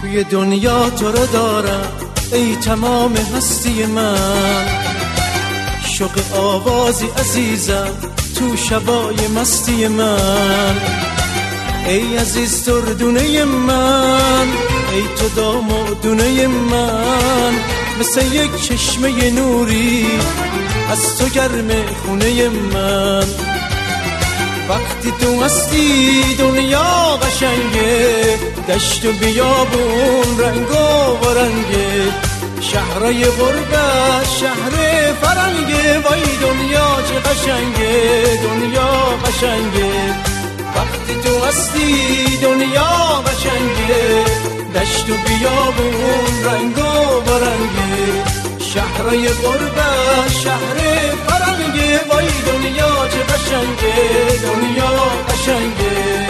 توی دنیا تو رو دارم ای تمام هستی من، شوق آوازی عزیزم تو شبای مستی من. ای عزیز دردونه من، ای تو دامادونه من، مثل یک چشمه نوری از تو گرم خونه من. وقتی تو هستی دنیا قشنگه، دشت و بیابون رنگ و رنگه، شهرای غربت شهر فرنگه. وای دنیا چه قشنگه، دنیا قشنگه. وقتی تو هستی دنیا قشنگه، دشت و بیابون رنگ و رنگه، شهرای غربت شهر فرنگه. وای دنیا چه قشنگه، دنیا قشنگه.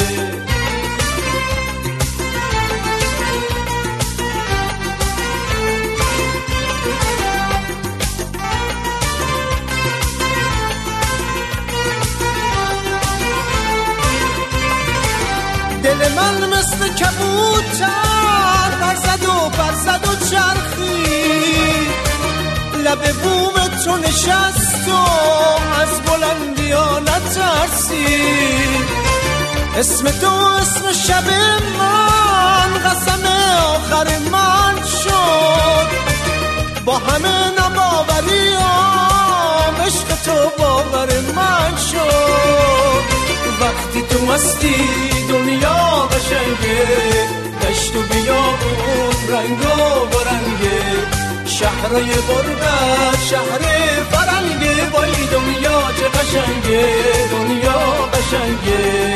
دل من مثل کبوتر برزد و چرخید، لب بوم تو نشست و از بلندی ها نترسید. اسم تو اسم شب من، قسم آخر من شد، با همه ناباوری ها عشق تو باور من شد. وقتی تو هستی دنیا قشنگه، دشت و بیابون رنگ و رنگه، شهرای غربت شهر فرنگه. وای دنیا چه قشنگه، دنیا قشنگه.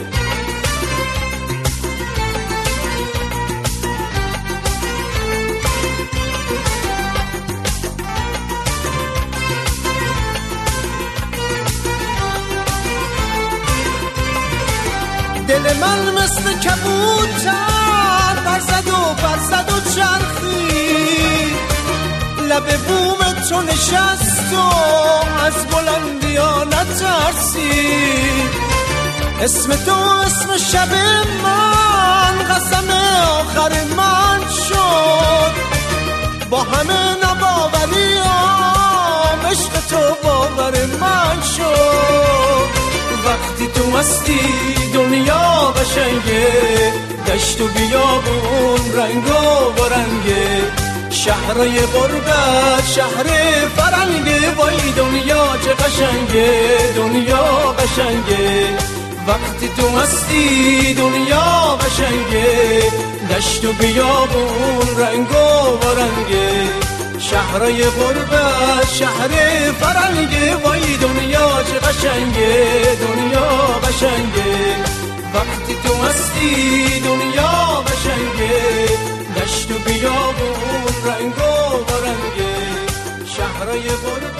دل من مثل کبوتر برزد و چرخید، لب بوم تو نشست و از بلندی ها نترسید. اسم تو اسم شب من، قسم آخر من شد، با همه ناباوری ها عشق تو باور من شد. وقتی تو هستی دنیا قشنگه، دشت و بیابون رنگ و رنگه، شهرای غربت شهر فرنگه. وای دنیا چه قشنگه، دنیا قشنگه. وقتی تو هستی دنیا قشنگه، دشت و بیابون رنگ و رنگه، شهرای غربت شهر فرنگه. وای دنیا چه قشنگه، دنیا قشنگه. وقتی تو هستی دنیا قشنگه، دشت و بیابون رنگ و رنگه، شهرای غربت